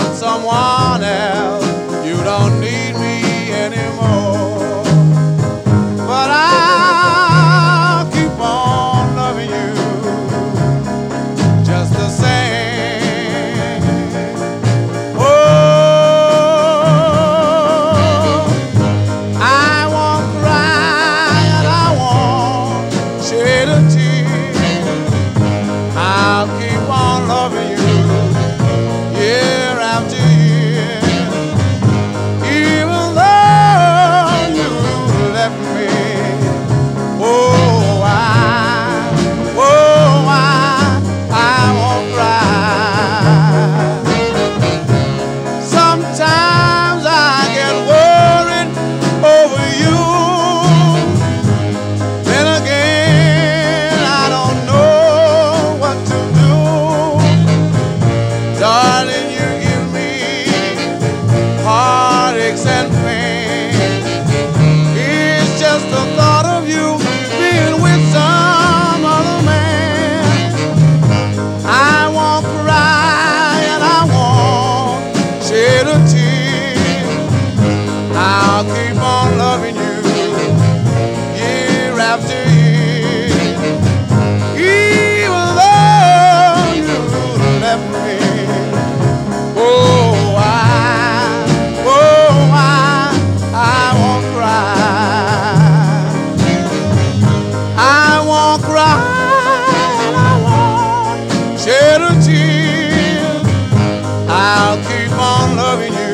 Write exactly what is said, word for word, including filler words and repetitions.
found someone else. You don't need me anymore. But I'll keep on loving you just the same. Oh, I won't cry and I won't shed a tear. I'll keep on loving you year after year. Even though you left me, oh, I, oh, I, I won't cry. Sometimes I get worried over you. Then again, I don't know what to do. Darling, you give me heartaches and pain. It's just the thought of you being with some other man. I won't cry and I won't shed a tear. I'll keep on loving you year after year. Even though you left me, oh, I, oh, I, I won't cry. I won't cry and I won't shed a tear. I'll keep on loving you